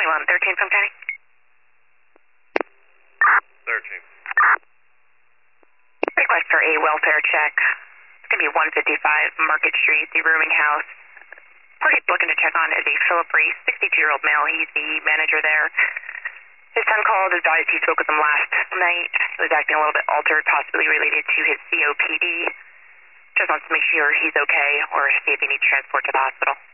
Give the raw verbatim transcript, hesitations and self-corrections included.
one thirteen from County. thirteen. Request for a welfare check. It's going to be one fifty-five Market Street, the rooming house. Party looking to check on is a Philip Reese, sixty-two-year-old male. He's the manager there. His son called, advised he spoke with him last night. He was acting a little bit altered, possibly related to his C O P D. Just wants to make sure he's okay or see if he needs transport to the hospital.